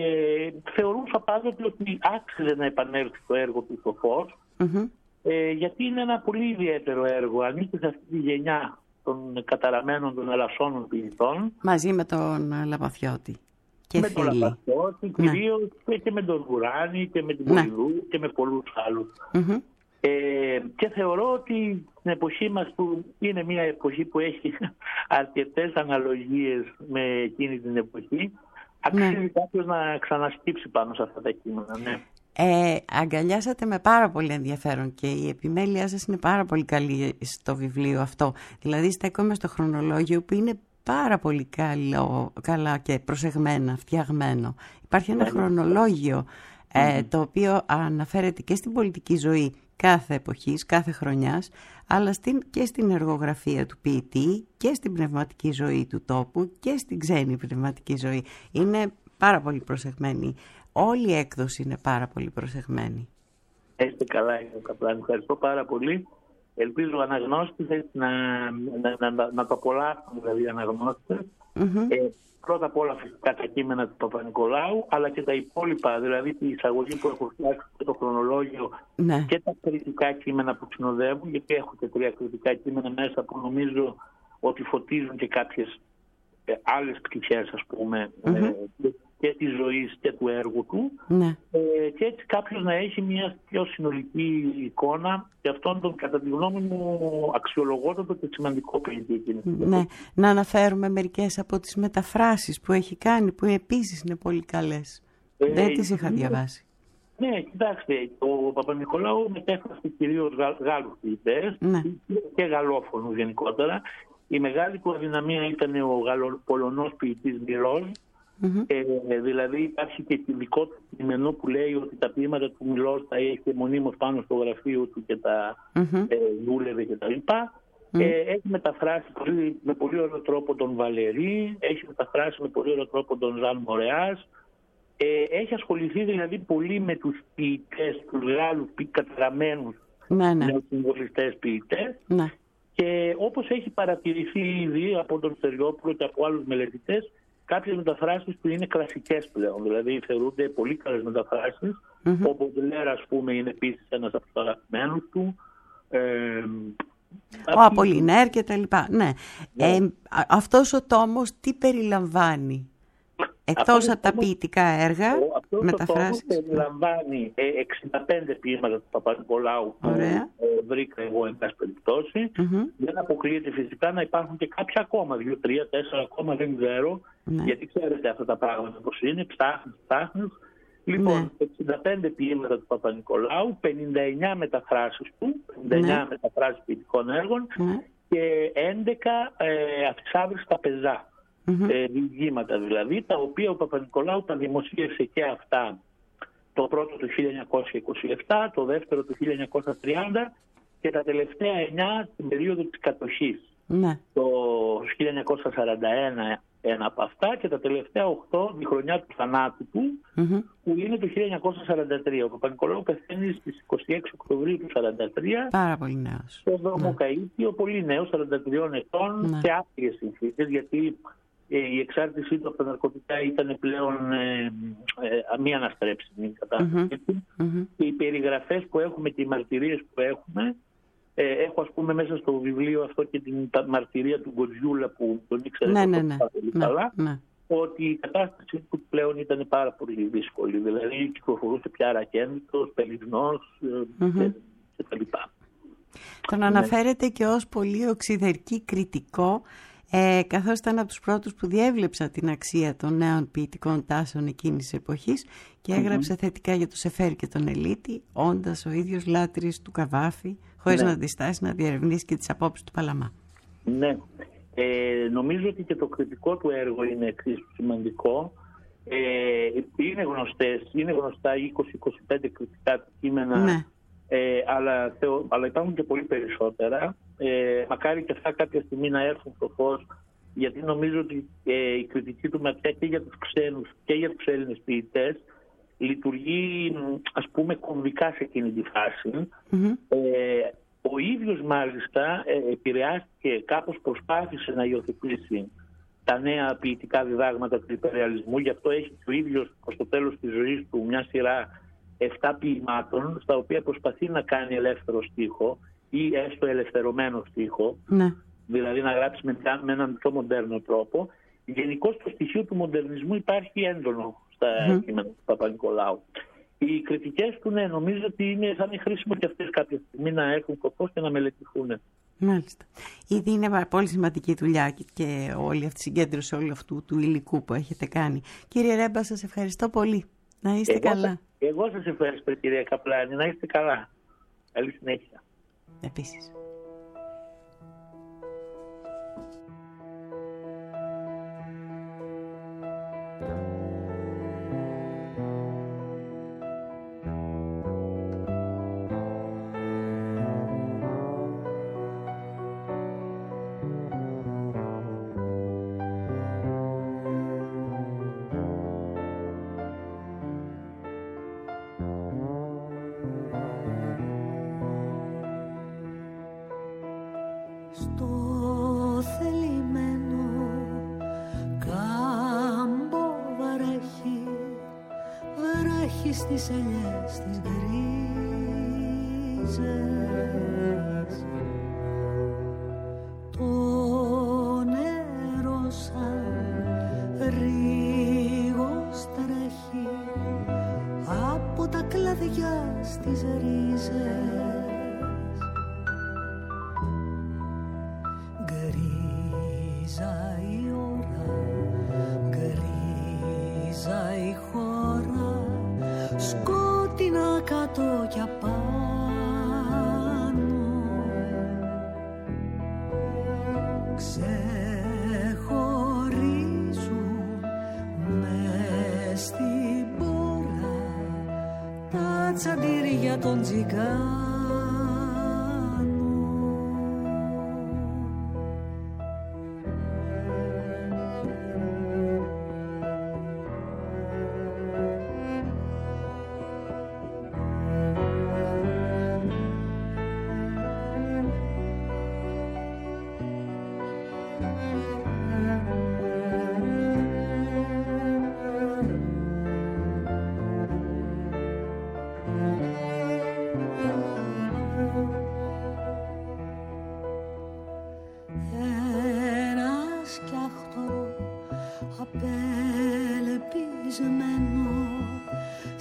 θεωρούσα πάντοτε ότι άξιζε να επανέλθει το έργο του στο φως, mm-hmm. ε, γιατί είναι ένα πολύ ιδιαίτερο έργο. Ανήκει σε αυτή τη γενιά των καταραμένων των ελασσόνων ποιητών. Μαζί με τον Λαπαθιώτη. Και με τον Λαπαθιώτη, κυρίως, ναι. και με τον Γουράνη και με την Πολυδού, ναι. και με πολλούς άλλους. Mm-hmm. Ε, και θεωρώ ότι στην εποχή μας, που είναι μια εποχή που έχει αρκετές αναλογίες με εκείνη την εποχή, αξίζει ναι. κάποιος να ξανασκύψει πάνω σε αυτά τα κείμενα. Ναι. Ε, αγκαλιάσατε με πάρα πολύ ενδιαφέρον και η επιμέλειά σας είναι πάρα πολύ καλή στο βιβλίο αυτό. Δηλαδή στέκομαι στο χρονολόγιο που είναι πάρα πολύ καλό, καλά και προσεγμένα, φτιαγμένο. Υπάρχει ένα χρονολόγιο ε, mm. το οποίο αναφέρεται και στην πολιτική ζωή κάθε εποχής, κάθε χρονιάς, αλλά στην, και στην εργογραφία του ποιητή και στην πνευματική ζωή του τόπου και στην ξένη πνευματική ζωή. Είναι πάρα πολύ προσεγμένη. Όλη η έκδοση είναι πάρα πολύ προσεγμένη. Είστε καλά, κύριε Καπράνη. Ευχαριστώ πάρα πολύ. Ελπίζω ο αναγνώστης να, να, να, να, να το απολαύσουν, δηλαδή οι αναγνώστες. Mm-hmm. Ε, πρώτα απ' όλα φυσικά τα κείμενα του Παπανικολάου, αλλά και τα υπόλοιπα, δηλαδή τη εισαγωγή που έχω φτιάξει και το χρονολόγιο, ναι. και τα κριτικά κείμενα που συνοδεύουν, γιατί έχω και τρία κριτικά κείμενα μέσα που νομίζω ότι φωτίζουν και κάποιες ε, άλλες πτυχές, ας πούμε, mm-hmm. ε, και της ζωής και του έργου του, ναι. ε, και έτσι κάποιος να έχει μια πιο συνολική εικόνα για αυτόν τον, κατά τη γνώμη μου, αξιολογότατο και σημαντικό ποιητή. Ναι, να αναφέρουμε μερικές από τις μεταφράσεις που έχει κάνει, που επίσης είναι πολύ καλές. Ε, Δεν τις είχα διαβάσει. Ναι, κοιτάξτε, ο Παπανικολάου μετέφρασε κυρίως Γα, Γάλλους ποιητές, ναι. και γαλλόφωνους γενικότερα. Η μεγάλη του αδυναμία ήταν ο Γαλλοπολωνός ποιητής Μιλός. Mm-hmm. Ε, δηλαδή υπάρχει και δικό του κείμενο που λέει ότι τα ποίηματα του Μιλός τα έχει μονίμως πάνω στο γραφείο του και τα mm-hmm. ε, δούλευε και τα λοιπά. Mm-hmm. Ε, έχει μεταφράσει πολύ, με πολύ ωραίο τρόπο τον Βαλερή, έχει μεταφράσει με πολύ ωραίο τρόπο τον Ζαν Μορεάς. Ε, έχει ασχοληθεί δηλαδή πολύ με τους ποιητές, τους Γάλλους καταραμένους ναι, ναι. συμβολιστές ποιητές. Ναι. Και όπως έχει παρατηρηθεί ήδη από τον Στεριόπουλο και από άλλους μελετητές, κάποιες μεταφράσεις που είναι κλασικές πλέον, δηλαδή θεωρούνται πολύ καλές μεταφράσεις. Mm-hmm. Ο Μποντελέρ, ας πούμε, είναι επίσης ένας από τους αγαπημένους του. Ε, ο Απολινέρ και τα λοιπά. Ναι. Ναι. Ε, αυτός ο τόμος τι περιλαμβάνει? Εκτός από τα ποιητικά έργα. Αυτό μεταφράσεις. Το περιλαμβάνει ε, εξήντα πέντε ποίηματα του Παπα-Νικολάου που ε, βρήκα εγώ εν πάση περιπτώσει. Mm-hmm. Δεν αποκλείεται φυσικά να υπάρχουν και κάποια ακόμα, δύο, τρία, τέσσερα ακόμα, δεν ξέρω, ναι. γιατί ξέρετε αυτά τα πράγματα πώς είναι, ψάχνεις, ψάχνεις. Λοιπόν, ναι. εξήντα πέντε ποίηματα του Παπα-Νικολάου, πενήντα εννιά μεταφράσεις του, πενήντα εννιά ναι. μεταφράσεις ποιητικών έργων ναι. και έντεκα ε, αυσάβριστα πεζά. Mm-hmm. Ε, διηγήματα δηλαδή, τα οποία ο Παπα-Νικολάου τα δημοσίευσε και αυτά, το πρώτο το χίλια εννιακόσια είκοσι επτά, το δεύτερο το χίλια εννιακόσια τριάντα και τα τελευταία εννιά στην περίοδο της κατοχής. Mm-hmm. Το χίλια εννιακόσια σαράντα ένα ένα από αυτά και τα τελευταία οκτώ τη χρονιά του θανάτου του, mm-hmm. που είναι το χίλια εννιακόσια σαράντα τρία. Ο Παπα-Νικολάου πεθαίνει στις είκοσι έξι Οκτωβρίου του σαράντα τρία. Πάρα πολύ νέος. Στο δρόμο Καΐτιο, πολύ νέος, σαράντα τριών ετών, ναι. σε άπειρες συνθήκες, γιατί ε, η εξάρτησή του από τα ναρκωτικά ήταν πλέον ε, ε, μη αναστρέψιμη κατάσταση. Mm-hmm. Mm-hmm. Και οι περιγραφές που έχουμε και οι μαρτυρίες που έχουμε, Ε, έχω ας πούμε μέσα στο βιβλίο αυτό και την μαρτυρία του Γκοτζιούλα που τον ήξερε ναι, ναι, ναι, πολύ ναι, καλά, ναι. ότι η κατάσταση του πλέον ήταν πάρα πολύ δύσκολη. Δηλαδή κυκλοφορούσε πια αρακένδυτος, πελιγνός mm-hmm. και, και τα λοιπά. Τον ναι. αναφέρεται και ως πολύ οξυδερκή κριτικό, ε, καθώς ήταν από τους πρώτους που διέβλεψαν την αξία των νέων ποιητικών τάσεων εκείνης της εποχής και έγραψε mm-hmm. θετικά για τον Σεφέρη και τον Ελίτη, όντας ο ίδιος λάτρης του Καβάφη, χωρίς ναι. να αντιστάσει να διερευνήσει και τις απόψεις του Παλαμά. Ναι. Ε, νομίζω ότι και το κριτικό του έργο είναι εξίσου σημαντικό. Ε, είναι, γνωστές, είναι γνωστά είκοσι με είκοσι πέντε κριτικά κείμενα, ναι. ε, αλλά, θεω, αλλά υπάρχουν και πολύ περισσότερα. Ε, μακάρι και αυτά κάποια στιγμή να έρθουν στο φως, γιατί νομίζω ότι ε, η κριτική του ματιά και για τους ξένους και για τους Έλληνες ποιητές λειτουργεί, ας πούμε, κομβικά σε εκείνη τη φάση. Mm-hmm. Ε, ο ίδιος μάλιστα ε, επηρεάστηκε, κάπως προσπάθησε να υιοθετήσει τα νέα ποιητικά διδάγματα του υπερρεαλισμού, γι' αυτό έχει και ο ίδιος προς το τέλος της ζωής του μια σειρά εφτά ποιημάτων, στα οποία προσπαθεί να κάνει ελεύθερο στίχο ή έστω ελευθερωμένο στίχο, mm-hmm. δηλαδή να γράψει με, με έναν πιο μοντέρνο τρόπο. Γενικώς το στοιχείο του μοντερνισμού υπάρχει έντονο στα mm-hmm. κείμενα του Παπα-Νικολάου. Οι κριτικές του, ναι, νομίζω ότι είναι, θα είναι χρήσιμο και αυτές κάποια στιγμή να έχουν κοπός και να μελετηθούν. Μάλιστα. Ήδη είναι πολύ σημαντική δουλειά και όλη αυτή η συγκέντρωση όλου αυτού του υλικού που έχετε κάνει. Κύριε Ρέμπα, σας ευχαριστώ πολύ. Να είστε εγώ, καλά. Εγώ σας ευχαριστώ, κυρία Καπλάνη. Να είστε καλά. Καλή συνέχεια. Επίσης. Στις ελιές τις γκρίζες το νερό σαν ρίγος τρέχει από τα κλαδιά στις ρίζες. Γκρίζα η ώρα, γκρίζα η χώρα, σκότεινα κάτω κι απάνω, ξεχωρίζουν μες στην πόρα τα τσαντήρια των τσιγκάνων.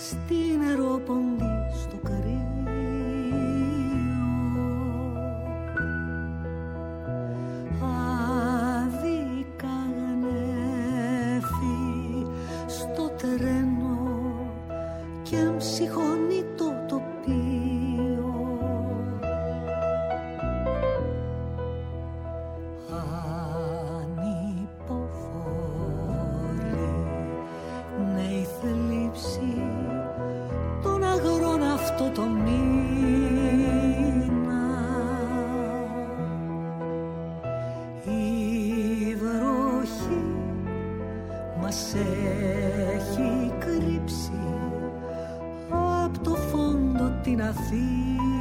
στη νερόποντη στο κρύο. Άδικα γνέφει στο τρένο και ψυχώνει το τοπίο. Ανυποφόρη ναι η θλίψη των αγρών αυτό το μήνα. Η βροχή μας έχει κρύψει απ' το φόντο την Αθήνα.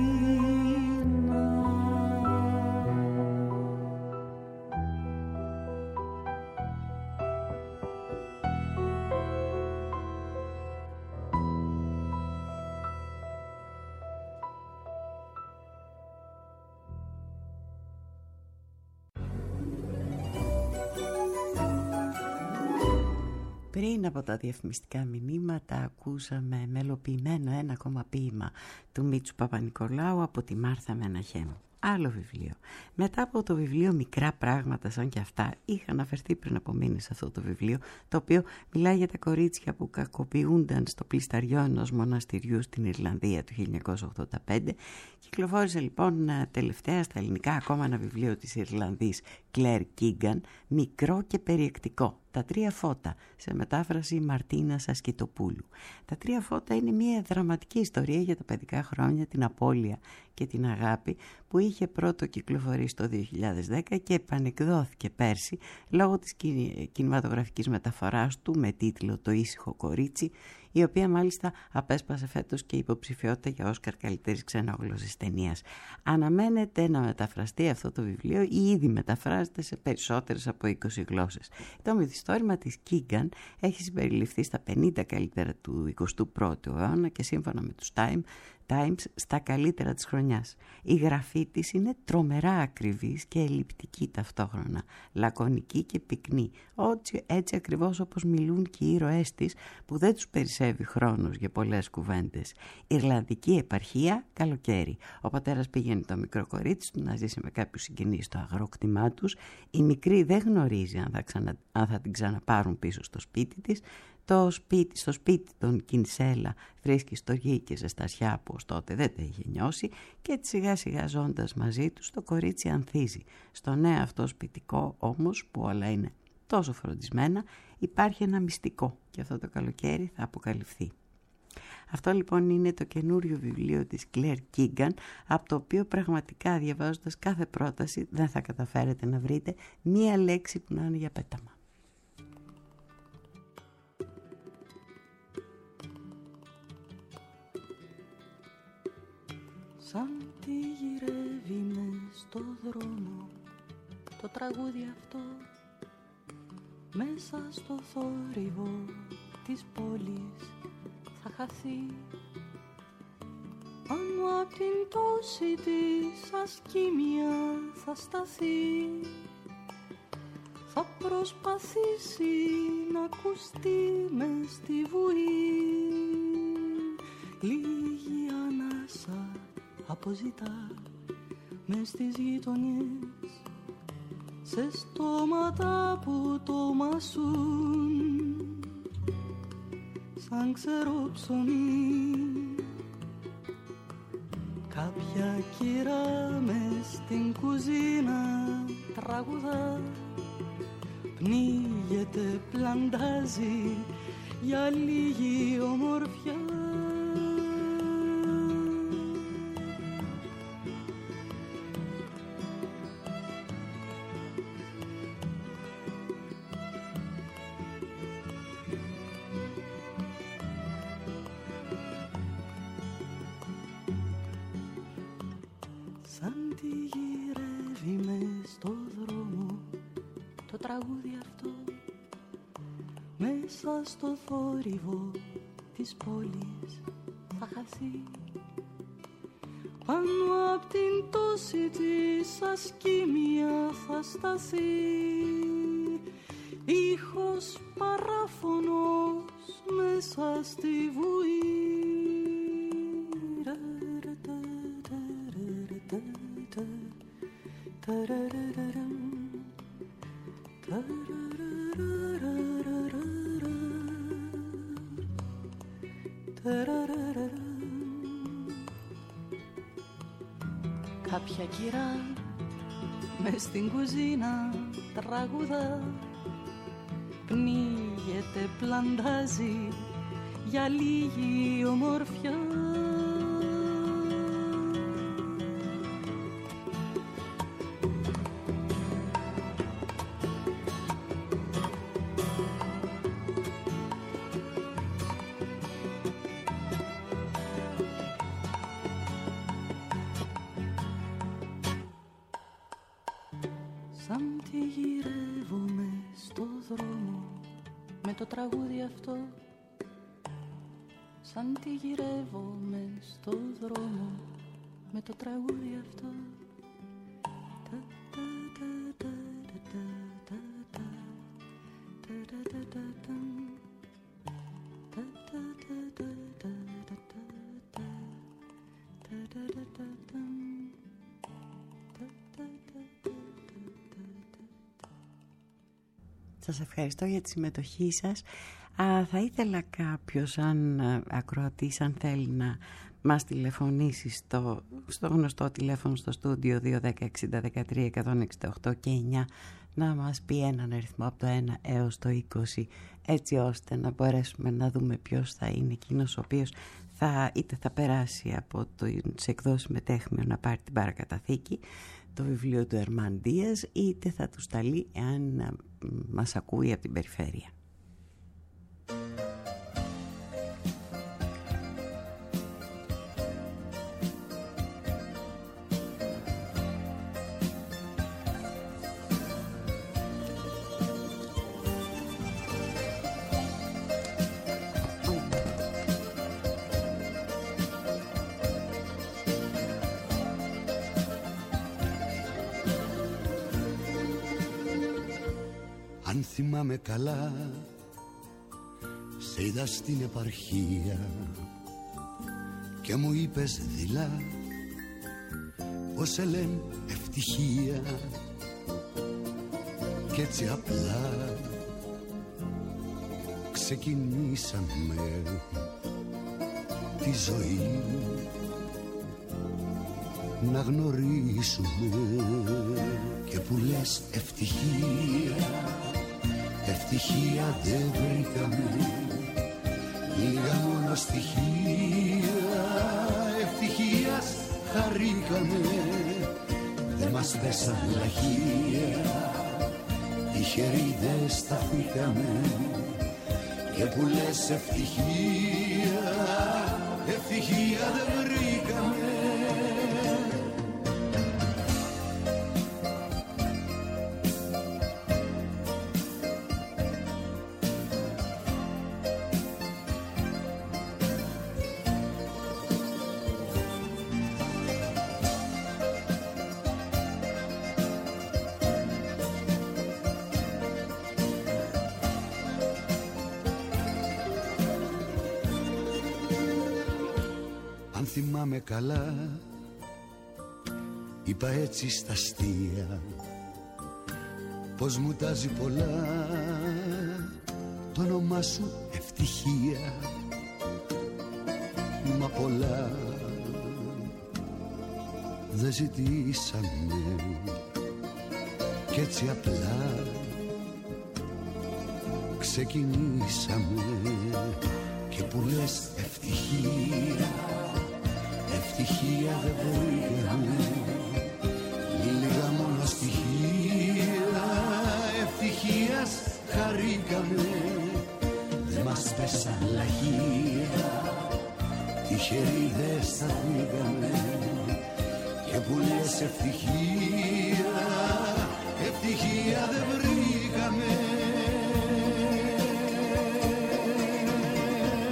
Πριν από τα διαφημιστικά μηνύματα ακούσαμε μελοποιημένο ένα ακόμα ποίημα του Μίτσου Παπα-Νικολάου από τη Μάρθα Μεναχέμ. Άλλο βιβλίο. Μετά από το βιβλίο Μικρά πράγματα σαν και αυτά, είχα αναφερθεί πριν από μήνες σε αυτό το βιβλίο, το οποίο μιλάει για τα κορίτσια που κακοποιούνταν στο πλισταριό ενός μοναστηριού στην Ιρλανδία του χίλια εννιακόσια ογδόντα πέντε. Κυκλοφόρησε λοιπόν τελευταία στα ελληνικά ακόμα ένα βιβλίο της Ιρλανδής Κλέρ Κίγκαν, μικρό και περιεκτικό. Τα τρία φώτα, σε μετάφραση Μαρτίνας Ασκητοπούλου. Τα τρία φώτα είναι μια δραματική ιστορία για τα παιδικά χρόνια, την απώλεια και την αγάπη, που είχε πρώτο κυκλοφορήσει το δύο χιλιάδες δέκα και επανεκδόθηκε πέρσι λόγω της κινηματογραφικής μεταφοράς του με τίτλο «Το ήσυχο κορίτσι», η οποία μάλιστα απέσπασε φέτος και υποψηφιότητα για Όσκαρ καλύτερης ξενόγλωσσης ταινίας. Αναμένεται να μεταφραστεί αυτό το βιβλίο ή ήδη μεταφράζεται σε περισσότερες από είκοσι γλώσσες. Το μυθιστόρημα της Κίγκαν έχει συμπεριληφθεί στα πενήντα καλύτερα του εικοστού πρώτου αιώνα και σύμφωνα με τους Time Times στα καλύτερα της χρονιάς. Η γραφή της είναι τρομερά ακριβής και ελλειπτική ταυτόχρονα, λακωνική και πυκνή, έτσι, έτσι ακριβώς όπως μιλούν και οι ήρωές της, που δεν τους περισσεύει χρόνος για πολλές κουβέντες. Ιρλανδική επαρχία, καλοκαίρι. Ο πατέρας πηγαίνει το μικρό κορίτσι του να ζήσει με κάποιους συγγενείς στο αγρόκτημά τους. Η μικρή δεν γνωρίζει αν θα, ξανα, αν θα την ξαναπάρουν πίσω στο σπίτι της. Το σπίτι, στο σπίτι των Κινσέλα βρίσκει στοργή και ζεστασιά που ως τότε δεν τα είχε νιώσει και σιγά σιγά ζώντας μαζί τους το κορίτσι ανθίζει. Στο νέο αυτό σπιτικό όμως, που όλα είναι τόσο φροντισμένα, υπάρχει ένα μυστικό και αυτό το καλοκαίρι θα αποκαλυφθεί. Αυτό λοιπόν είναι το καινούριο βιβλίο της Κλέρ Κίγκαν, από το οποίο πραγματικά διαβάζοντας κάθε πρόταση δεν θα καταφέρετε να βρείτε μία λέξη που να είναι για πέταμα. Σαν τι γυρεύει μες στο δρόμο το τραγούδι αυτό, μέσα στο θόρυβο της πόλης θα χαθεί. Πάνω απ' την τόση της ασκήμια θα σταθεί, θα προσπαθήσει να ακουστεί μες στη βουή. Λίγη ανάσα αποζητά μες στις γειτονιές, σε στόματα που το μασούν σαν ξερό ψωμί. Κάποια κυρά μες στην κουζίνα τραγουδά, πνίγεται, πλαντάζει για λίγη ομορφιά. Σαν τη γυρεύει μες στο δρόμο το τραγούδι αυτό, μέσα στο θόρυβο της πόλης θα χαθεί. Πάνω απ' την τόση της ασκήμια θα σταθεί, ήχος παράφωνος μέσα στη βουή. Κάποια κυρά μες στην κουζίνα τραγουδά, πνίγεται, πλαντάζει για λίγη ομορφιά. Σαν τη γυρεύομαι στο δρόμο με το τραγούδι αυτό, σαν τη γυρεύομαι στο δρόμο με το τραγούδι αυτό. Σας ευχαριστώ για τη συμμετοχή σας. Α, θα ήθελα κάποιος, αν ακροατής, αν θέλει να μας τηλεφωνήσει στο, στο γνωστό τηλέφωνο στο στούντιο δύο δέκα εξήντα δεκατρία εκατόν εξήντα οκτώ και εννιά, να μας πει έναν αριθμό από το ένα έως το είκοσι, έτσι ώστε να μπορέσουμε να δούμε ποιος θα είναι εκείνος ο οποίος θα, είτε θα περάσει από τις εκδόσεις Μετέχμιο να πάρει την παρακαταθήκη, το βιβλίο του Ερμάν Δίας, είτε θα του σταλεί εάν μας ακούει από την περιφέρεια. Αν θυμάμαι καλά, σε είδα στην επαρχία και μου είπες δειλά πως σε λένε ευτυχία, κι έτσι απλά ξεκινήσαμε τη ζωή να γνωρίσουμε. Και που λες ευτυχία, ευτυχία δεν βρήκαμε, λίγα μόνο στοιχεία ευτυχίας χαρήκαμε. Δεν μας πέσαν λαχεία, τυχεροί δεν σταθήκαμε. Και που λες ευτυχία, ευτυχία δεν βρήκαμε. Θυμάμαι καλά, είπα έτσι στα αστεία πως μου τάζει πολλά το όνομά σου ευτυχία. Μα πολλά δεν ζητήσαμε κι έτσι απλά ξεκινήσαμε. Και που λες ευτυχία, ευτυχία δεν βρήκαμε, λίγα μόνο στοιχεία ευτυχίας χαρήκαμε. Δεν μας πέσαν λαχεία, τυχεροί δεν σταθήκαμε. Και που λες ευτυχία, ευτυχία δεν βρήκαμε.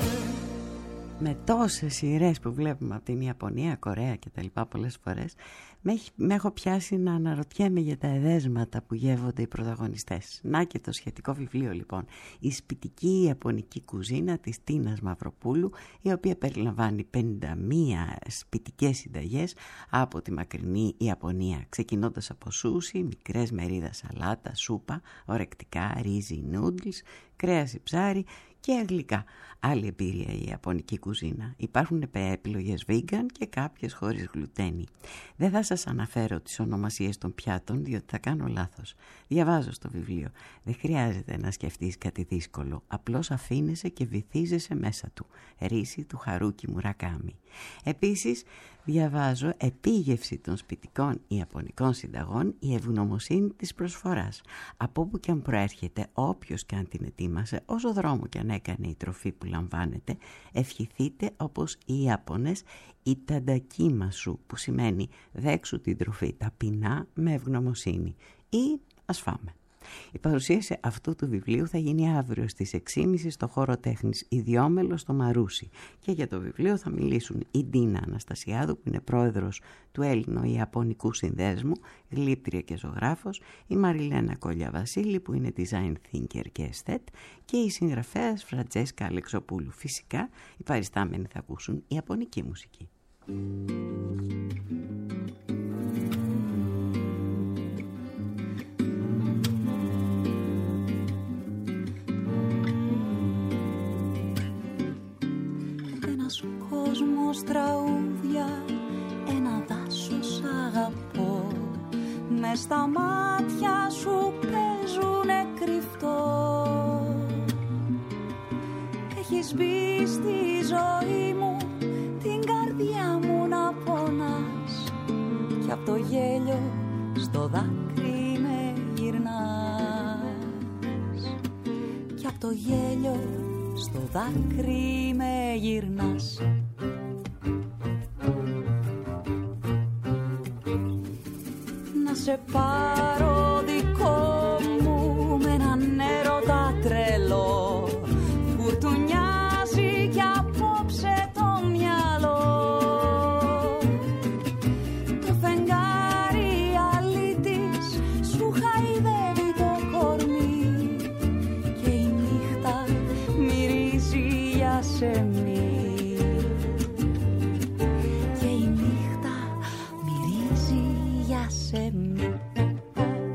Με τόσες σειρές που βλέπουμε από την Ιαπωνία, Κορέα και τα λοιπά πολλές φορές, Με, έχει, με έχω πιάσει να αναρωτιέμαι για τα εδέσματα που γεύονται οι πρωταγωνιστές. Να και το σχετικό βιβλίο λοιπόν, η σπιτική ιαπωνική κουζίνα της Τίνας Μαυροπούλου, η οποία περιλαμβάνει πενήντα μία σπιτικές συνταγές από τη μακρινή Ιαπωνία, ξεκινώντας από σούσι, μικρές μερίδες σαλάτα, σούπα, ορεκτικά, ρύζι, νούντλς, κρέας ή ψάρι και γλυκά. Άλλη εμπειρία η ιαπωνική κουζίνα. Υπάρχουν επιλογές vegan και κάποιες χωρίς γλουτένι. Δεν θα σας αναφέρω τις ονομασίες των πιάτων, διότι θα κάνω λάθος. Διαβάζω στο βιβλίο. Δεν χρειάζεται να σκεφτείς κάτι δύσκολο. Απλώς αφήνεσαι και βυθίζεσαι μέσα του. Ρίση του Χαρούκι Μουρακάμι. Επίσης, διαβάζω επίγευση των σπιτικών ιαπωνικών συνταγών, η ευγνωμοσύνη της προσφοράς. Από όπου και αν προέρχεται, όποιος και αν την ετοίμασε, όσο δρόμο και αν έκανε η τροφή που λαμβάνετε, ευχηθείτε όπως οι Ιάπωνες ιταντακίμασου, που σημαίνει δέξου την τροφή ταπεινά με ευγνωμοσύνη, ή ας φάμε. Η παρουσίαση αυτού του βιβλίου θα γίνει αύριο στις έξι και μισή στο χώρο τέχνης Ιδιόμελο στο Μαρούσι, και για το βιβλίο θα μιλήσουν η Ντίνα Αναστασιάδου, που είναι πρόεδρος του Έλληνο-Ιαπωνικού Συνδέσμου, γλύπτρια και ζωγράφος, η Μαριλένα Κόλια Βασίλη, που είναι design thinker και aesthete, και η συγγραφέας Φραντζέσκα Αλεξοπούλου. Φυσικά οι παριστάμενοι θα ακούσουν ιαπωνική μουσική. Κόσμος, τραγούδια, ένα δάσος αγαπώ. Μες στα μάτια σου παίζουνε κρυφτό. Έχεις μπει στη ζωή μου, την καρδιά μου να πονάς, κι απ' το γέλιο στο δάκρυ με γυρνάς. Κι απ' το γέλιο στο δάκρυ με γυρνάς. Να σε πάρω δικό μου με έναν έρωτα τρελό, φουρτουνιάζει κι απόψε το μυαλό. Το φεγγάρι αλήτης σου χαϊδεύει το κορμί, και η νύχτα μυρίζει για σεμί, και η νύχτα μυρίζει για σεμί.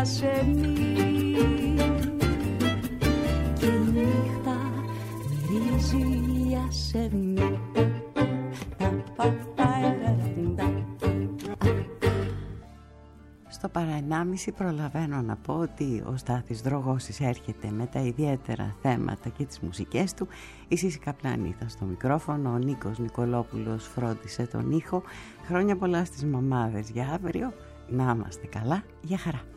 ασενή και η νύχτα μυρίζει ασενή. Στο παραενάμιση προλαβαίνω να πω ότι ο Στάθης Δρογώσης έρχεται με τα ιδιαίτερα θέματα και τις μουσικές του. Η Σύση Καπλάνη ήταν στο μικρόφωνο, ο Νίκος Νικολόπουλος φρόντισε τον ήχο. Χρόνια πολλά στις μαμάδες για αύριο, να είμαστε καλά, για χαρά.